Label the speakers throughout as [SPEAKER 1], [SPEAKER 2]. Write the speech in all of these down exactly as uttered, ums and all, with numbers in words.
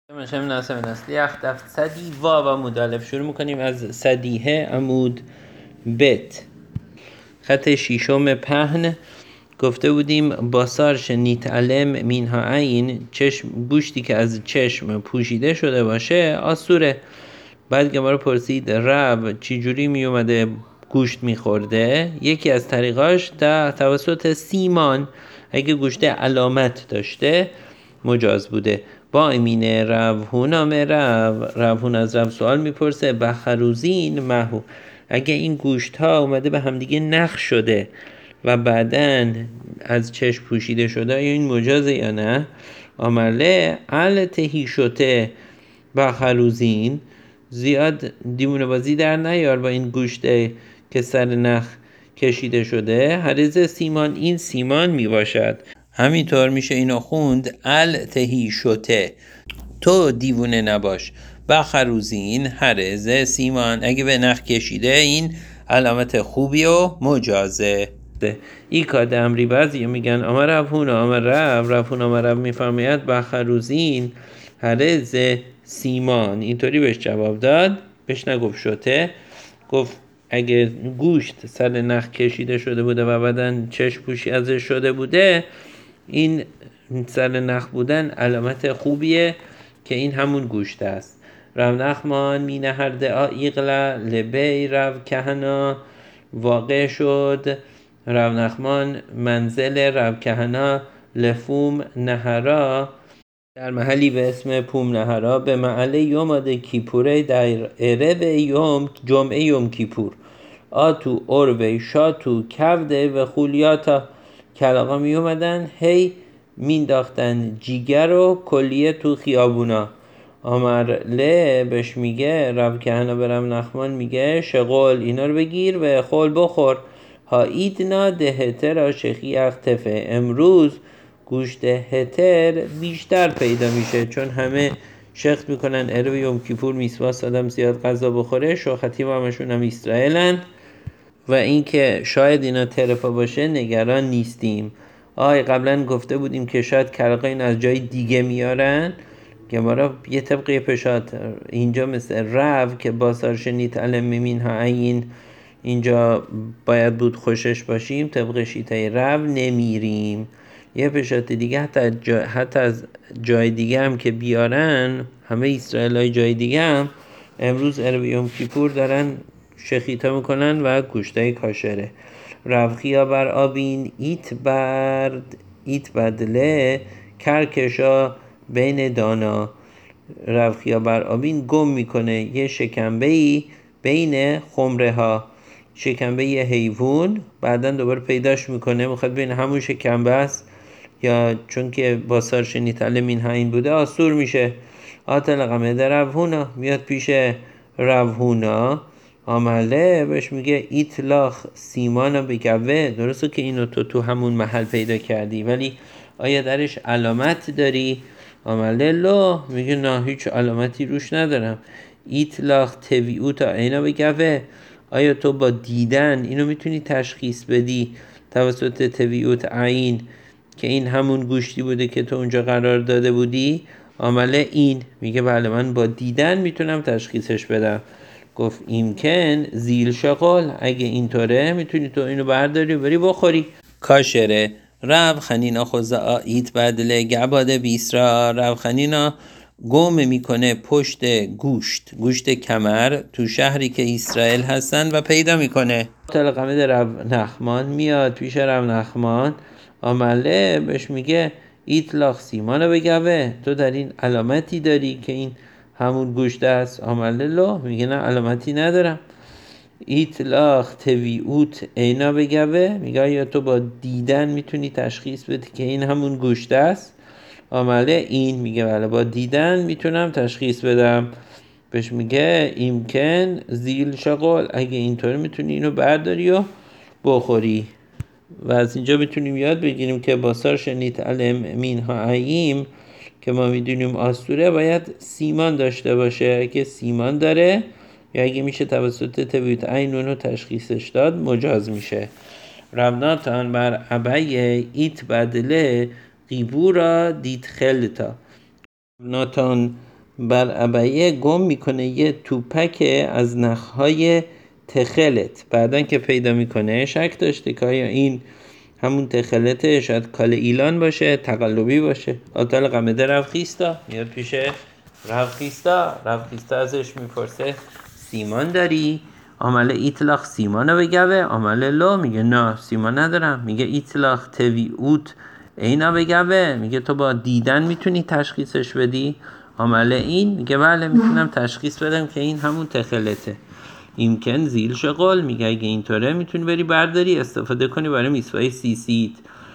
[SPEAKER 1] مشه مناسب نسلی اختفت صدی و و مدالف. شروع میکنیم از صدیه عمود بت خط شیشم پهن. گفته بودیم باسارش نیتعلم مینها عین، چشم گوشتی که از چشم پوشیده شده باشه آسوره. بعد گمارا پرسید رب چی جوری می اومده گوشت میخورده؟ یکی از طریقاش در توسط سیمان، اگه گوشت علامت داشته مجاز بوده. با امینه روحون آمه رب روحون از رب سوال میپرسه بخروزین محو، اگه این گوشت ها اومده به همدیگه نخ شده و بعدن از چشم پوشیده شده، یا این مجازه یا نه؟ آمرله ال تهی شده بخروزین، زیاد دیوونه بازی در نیار با این گوشته که سر نخ کشیده شده. هرزه سیمان، این سیمان می باشد. همینطور میشه اینو خوند ال تهی شده، تو دیوونه نباش. بخروزین هرزه سیمان، اگه به نخ کشیده این علامت خوبی و مجازه. ای کاد امری بعضی میگن آمر رفون آمر رف رفون آمر رف میفرماید بخروزین هرزه سیمان. اینطوری بهش جواب داد، بهش نگفت شده، گفت اگه گوشت سر نخ کشیده شده بوده و بعدن چشم پوشی ازش شده بوده، این سر نخ بودن علامت خوبیه که این همون گوشت است. رو نخمان می نهرده ایقلا لبی رو کهنا، واقع شد رو نخمان منزل رو کهنا لفوم نهرا، در محلی به اسم پوم نهرا، به محله یوم آده کیپوره در عرب یوم جمعه یوم کیپور. آتو اروی شاتو کفده و خولیاتا، کلاغا می اومدن هی مینداختن جیگر و کلیه تو خیابونا. آمر له بهش میگه رو کهنا برم نخمان میگه شغل اینا رو بگیر و خول بخور. ها ایدنا دهتر شخی اختفه، امروز گوشت هتر بیشتر پیدا میشه چون همه شخص میکنن عرب یوم کیپور میسواس آدم زیاد غذا بخوره. شوختی با همشون هم اسرائیلن و اینکه شاید اینا ترفا باشه نگران نیستیم. آی قبلا گفته بودیم که شاید کلاغا این از جای دیگه میارن، که ما یه طبقه پشات اینجا مثل رو که باسارش نیتعلم مینها عین، اینجا باید بود خوشش باشیم، طبق شیطه رو نمیریم. یه پشات دیگه حتی, جا، حتی از جای دیگه هم که بیارن، همه اسرائیل های جای دیگه هم امروز عرب یوم کیپور دارن شخیطا میکنن و گوشتای کاشره. روخیا بر آبین ایت برد ایت بدله کرکشا بین دانا. روخیا بر آبین گم میکنه یه شکمبه ای بین خمره ها، شکمبه یه حیوان بعدا دوباره پیداش میکنه، میخواد بین همون شکمبه است یا چون که باسار شنیتاله مین هاین بوده آسور میشه. آتل قمه در روحونا، میاد پیش روحونا. آمله بهش میگه ایتلاخ سیمانا بگوه، درسته که اینو تو تو همون محل پیدا کردی ولی آیا درش علامت داری؟ آمله لا، میگه نه هیچ علامتی روش ندارم. ایتلاخ تویوتا اینا بگوه، آیا تو با دیدن اینو میتونی تشخیص بدی توسط تویوت عین که این همون گوشتی بوده که تو اونجا قرار داده بودی؟ عمله این میگه بله من با دیدن میتونم تشخیصش بدم. گفت ایمکن زیل شغل، اگه اینطوره میتونی تو اینو برداری بری بخوری کاشره. رب خنینا خوزا ایت بدله گباده بیسرا، رب خنینا گم میکنه پشت گوشت گوشت کمر تو شهری که اسرائیل هستن و پیدا میکنه. تلقمه در رب نخمان میاد پیش رب نخمان. آمله بهش میگه ایتلاخ سیمانو بگوه، تو در این علامتی داری که این همون گوشت است؟ آمله لا، میگه نه علامتی ندارم. ایتلاخ تویوت اینا بگوه، میگه یا تو با دیدن میتونی تشخیص بدی که این همون گوشت است؟ آمله این میگه بله با دیدن میتونم تشخیص بدم. بهش میگه ایمکن زیل شغل، اگه اینطور میتونی اینو برداری و بخوری. و از اینجا میتونیم یاد بگیریم که باسار شنیت علم مینها عیم که ما میدونیم آسوره باید سیمان داشته باشه. اگه سیمان داره یا اگه میشه توسط تویوت عین اونو تشخیصش داد مجاز میشه. رمناتان بر عبیه ایت بدله قیبورا دیت خلتا. ناتان بر ابعیه گم میکنه یه توپک از نخهای تخلت. بعدن که پیدا میکنه شک داشته که آیا این همون تخلته، شاید کال ایلان باشه، تقلبی باشه. آتال قمده رفخیستا میاد پیش رفخیستا. رفخیستا ازش میپرسه سیمان داری؟ عمل ایتلاق سیمانو بگوه؟ عمل لو میگه نه سیمان ندارم. میگه ایتلاق تویوت اینا بگوه؟ میگه تو با دیدن میتونی تشخیصش بدی؟ عمل این میگه بله میتونم تشخیص بدم که این همون تخلته. ایمکن زیل شغل میگه اگه اینطوره میتونی بری برداری استفاده کنی برای میسوای سیسیت.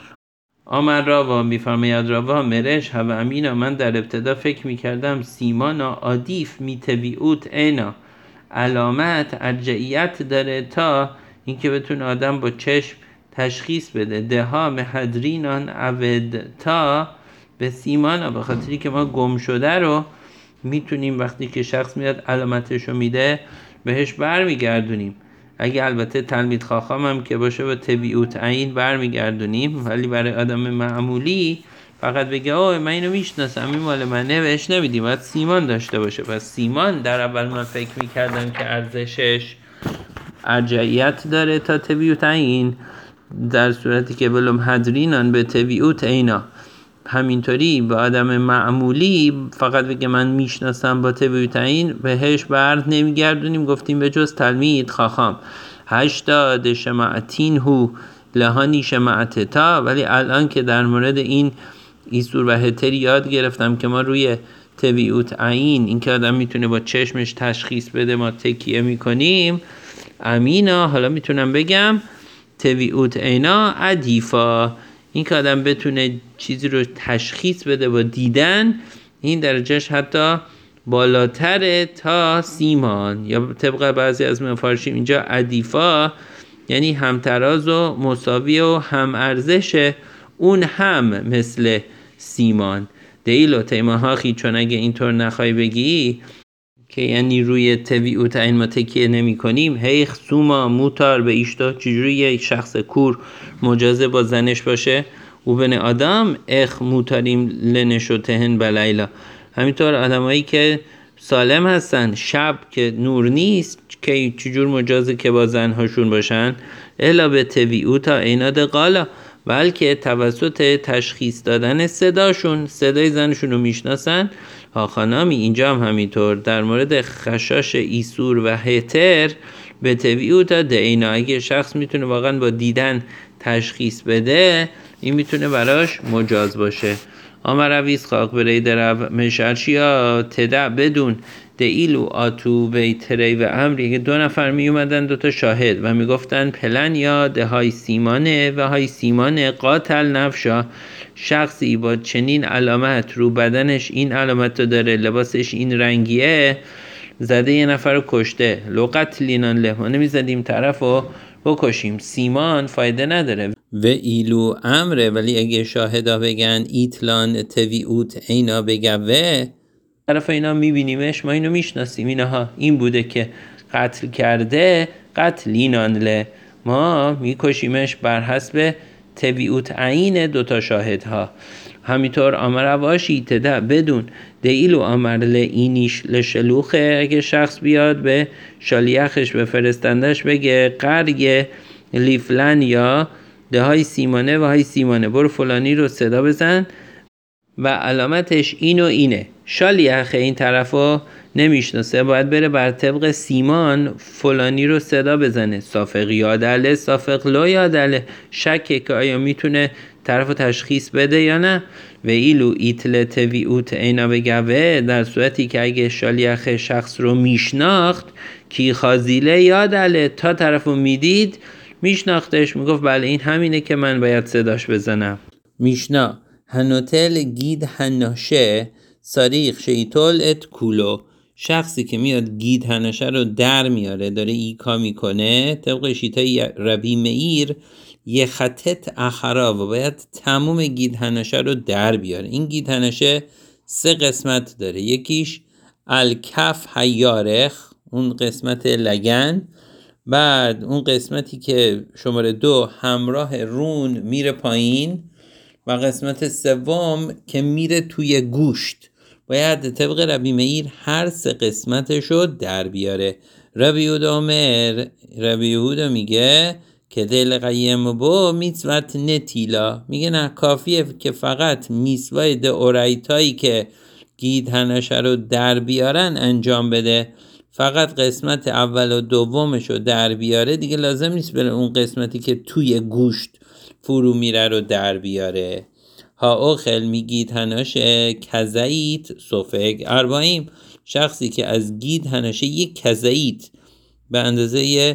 [SPEAKER 1] آمر راوا میفرماید راوا مرش هوا امینا، من در ابتدا فکر میکردم سیمانا عادیف میتویوت اینا علامت ارجعیت داره تا اینکه بتونه آدم با چشم تشخیص بده. دها مهدرینان اود تا به سیمانا، به خاطری که ما گم شده رو میتونیم وقتی که شخص میاد علامتشو میده بهش برمیگردونیم. اگه البته تلمید خاخام هم که باشه با تبیوت عین برمیگردونیم، ولی برای آدم معمولی فقط بگه اوه من اینو میشناسم این مال منه بهش نمیدیم، باید سیمان داشته باشه. پس سیمان در اول من فکر میکردم که ارزشش ارجعیت داره تا تبیوت عین، در صورتی که بلوم هدرینان به تبیوت اینا. همینطوری به آدم معمولی فقط بگه من میشناسم با تبیوت عین بهش برد نمیگردونیم، گفتیم به جز تلمید خاخام هشتاد شمعتین هو لهانی شمعتتا. ولی الان که در مورد این ایسور و هتری یاد گرفتم که ما روی تبیوت عین، این که آدم میتونه با چشمش تشخیص بده، ما تکیه میکنیم امینا. حالا میتونم بگم تبیوت اینا عدیفا، این که آدم بتونه چیزی رو تشخیص بده با دیدن، این درجهش حتی بالاتره تا سیمان. یا طبق بعضی از مفارشیم اینجا عدیفا یعنی همتراز و مساوی و هم ارزشه، اون هم مثل سیمان. دیلو تیماهاخی، چون اگه اینطور نخوای بگی که یعنی روی تبیوت این ما تکیه نمی کنیم، هیخ سوما موتار به ایشتا، چجوری یک شخص کور مجازه با زنش باشه؟ او بن آدم اخ موتاریم لنشو تهن بلیلا. همینطور آدمایی که سالم هستن شب که نور نیست که چجور مجازه که با زنهاشون باشن؟ الا به تبیوتا اینا دقالا، بلکه توسط تشخیص دادن صداشون، صدای زنشون رو میشناسن. آخانامی اینجا هم همینطور در مورد خشاش ایسور و هتر به تبیوتا دینا، اگه شخص میتونه واقعا با دیدن تشخیص بده این میتونه براش مجاز باشه. آمر رویز خاک برای درو مشرشیا تدع بدون دیلو آتو بیتری و امری، که دو نفر می اومدن دوتا شاهد و میگفتن پلن یا دهای سیمانه و های سیمانه قاتل نفشا، شخصی با چنین علامت رو بدنش این علامت رو داره، لباسش این رنگیه، زده یه نفر رو کشته. لوقت لینان له، ما نمیزدیم طرف رو بکشیم، سیمان فایده نداره. و ایلو امره، ولی اگه شاهدا بگن ایتلان تویوت اینا بگوه، طرف اینا میبینیمش ما اینو میشناسیم، اینها این بوده که قتل کرده، قتل اینان له، ما میکشیمش بر حسب تبیوت عین دوتا شاهدها. همینطور آمر واشی تده بدون دیلو آمر لینیش لشلوخه، اگه شخص بیاد به شالیخش به فرستندش بگه قرگه لیفلن یا ده های سیمانه و های سیمانه، برو فلانی رو صدا بزن و علامتش این و اینه. شالیخ این طرفو نمیشناسه، باید بره بر طبق سیمان فلانی رو صدا بزنه. صافق یادله صافق لو یادله، شکه که آیا میتونه طرفو تشخیص بده یا نه. و ایلو ایتل تویوت اینا بگوه، در صورتی که اگه شالیخ شخص رو میشناخت کی خازیله یادله، تا طرفو میدید میشناختش، میگفت بله این همینه که من باید صداش بزنم. میشنا هنوتل گید هناشه ساریخ شیطول ات کولو، شخصی که میاد گید هناشه رو در میاره داره ایکا میکنه، طبق شیطای ربی مئیر یه خطت اخرا و باید تموم گید هناشه رو در بیاره. این گید هناشه سه قسمت داره، یکیش الکف حیارخ، اون قسمت لگن، بعد اون قسمتی که شماره دو همراه رون میره پایین، و قسمت سوم که میره توی گوشت. باید طبق ربی مئیر هر سه قسمتشو در بیاره. ربی یهودا عمر، ربی یهودا میگه که دل قیم با میتوت نتیلا، میگه نه کافیه که فقط میسوای دئورایتایی که گیدهنشه رو در بیارن انجام بده، فقط قسمت اول و دومش رو در بیاره، دیگه لازم نیست بره اون قسمتی که توی گوشت فرو میره رو در بیاره. ها اوخل میگید هناشه کزایت سفگ اربعیم، شخصی که از گید هناشه یک کزایت به اندازه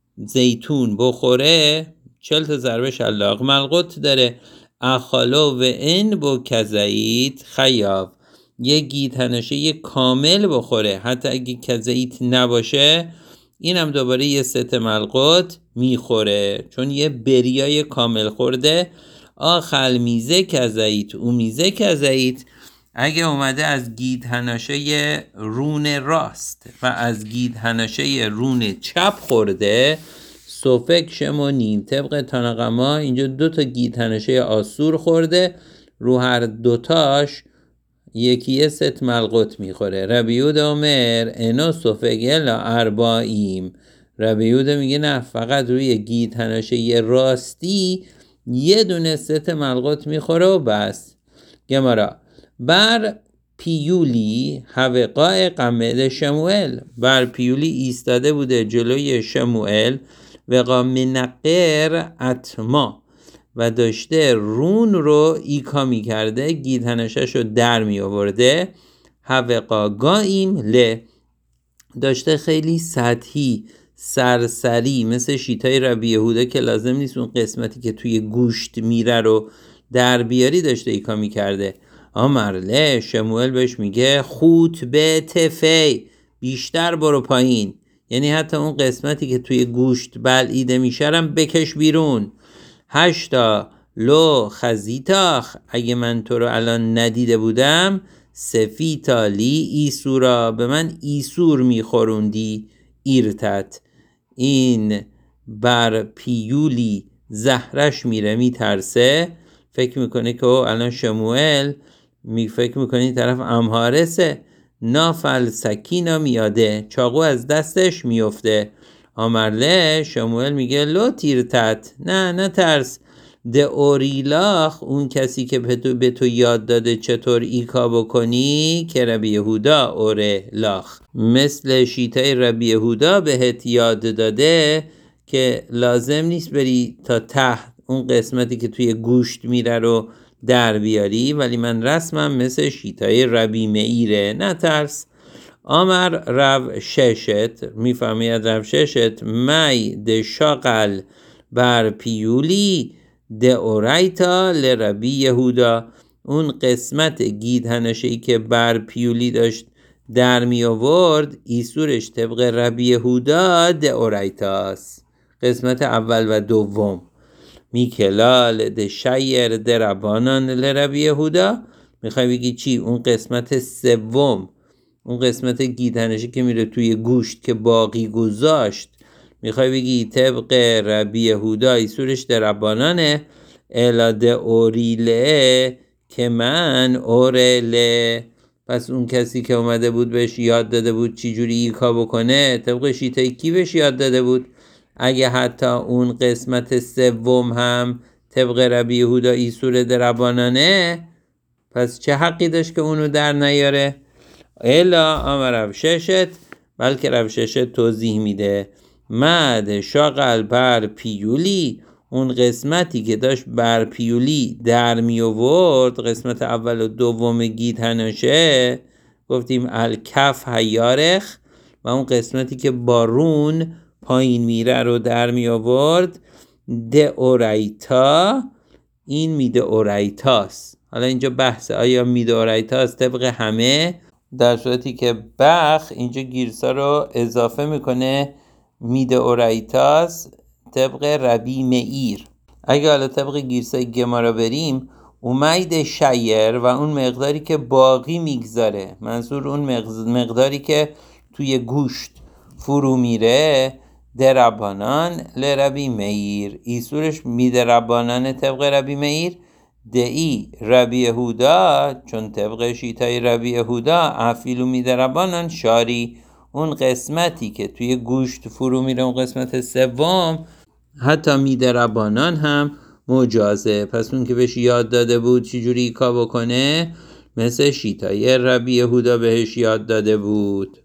[SPEAKER 1] زیتون بخوره چل تا ضربه شلاق ملقوت داره. اخالو و این با کزایت خیاب، یک گید هناشه یک کامل بخوره حتی اگه کزایت نباشه اینم دوباره یه ست ملقوت میخوره چون یه بریای کامل خورده. آخل میزه کزایت او میزه کزایت، اگه اومده از گید هناشه رون راست و از گید هناشه رون چپ خورده سفک شما نیم، طبق تاناقما اینجا دو تا گید هناشه آسور خورده، رو هر دوتاش یکی یه ست ملقوت میخوره. ربی یهودا عمر انا سفگ الا اربعیم، ربی یهودا میگه نه فقط روی گید هناشه یه راستی یه دونه ست ملقوت میخوره و بس. گمارا بر پیولی حوقای قمد شموئل، بر پیولی ایستاده بوده جلوی شموئل و قامنقر اتما و داشته رون رو ایکا می کرده، گیدهنشش رو در می آورده. حوقا گایم ل، داشته خیلی سطحی سرسری مثل شیطای ربی یهودا که لازم نیست اون قسمتی که توی گوشت میره رو در بیاری داشته ایکا می کرده. آمرله شموئل بهش میگه خوت به تفی، بیشتر برو پایین، یعنی حتی اون قسمتی که توی گوشت بلعیده میشه رم بکش بیرون. هشتا لو خزیتاخ، اگه من تو رو الان ندیده بودم سفیتا لی ایسورا، به من ایسور میخوروندی. ایرتت، این بر پیولی زهرش میره میترسه، فکر میکنه که الان شموئل می فکر میکنه طرف امهارسه. نافل سکینا میاده، چاقو از دستش میفته. آمرله شموئل میگه لو تیرتت، نه نه ترس. ده اوریلاخ، اون کسی که به تو, به تو یاد داده چطور ایکا بکنی که ربی یهودا اوره لاخ، مثل شیطای ربی یهودا بهت یاد داده که لازم نیست بری تا تحت اون قسمتی که توی گوشت میره رو در بیاری، ولی من رسمم مثل شیطای ربی مئیره، نه ترس. آمر رو ششت، میفهمید رو ششت می ده شاقل بر پیولی ده اورایتا لربی یهودا، اون قسمت گید هنشهی که بر پیولی داشت در می آورد ایسورش طبق ربی یهودا ده اورایتاست، قسمت اول و دوم. میکلال ده شیر ده ربانان لربی یهودا، میخوای بگی چی؟ اون قسمت سوم، اون قسمت گیدهنشی که میره توی گوشت که باقی گذاشت، میخوای بگی طبق ربی یهودا ایسورش ده ربانانه. الا ده اوریله که من اوریله، پس اون کسی که اومده بود بهش یاد داده بود چی جوری ایکا بکنه طبق شیطای کی بهش یاد داده بود؟ اگه حتی اون قسمت سوم هم طبق ربی یهودا ایسور ده ربانانه، پس چه حقی داشت که اونو در نیاره؟ الا آمر روششت، بلکه روششت توضیح میده مد شاقل بر پیولی، اون قسمتی که داشت بر پیولی در می آورد، قسمت اول و دوم گید هناشه، گفتیم الکف هیارخ، و اون قسمتی که بارون پایین میره رو در می آورد ده اورایتا، این میده اورایتاست. حالا اینجا بحثه آیا میده اورایتاست طبق همه، در صورتی که بخ اینجا گیرسا رو اضافه میکنه میده اورایتاس طبق ربی مئیر. اگه حالا طبق گیرسای گمارا بریم، اومید شیر و اون مقداری که باقی میگذاره، منظور اون مقداری که توی گوشت فرو میره، دربانان لربی مئیر، ایسورش میده ربانان طبق ربی مئیر دعی ربی یهودا، چون طبق شیطای ربی یهودا افیلو میدربانن شاری، اون قسمتی که توی گوشت فرو میره، اون قسمت سوم، حتی میدربانان هم مجازه. پس اون که بهش یاد داده بود چجوری کار بکنه، مثل شیطای ربی یهودا بهش یاد داده بود.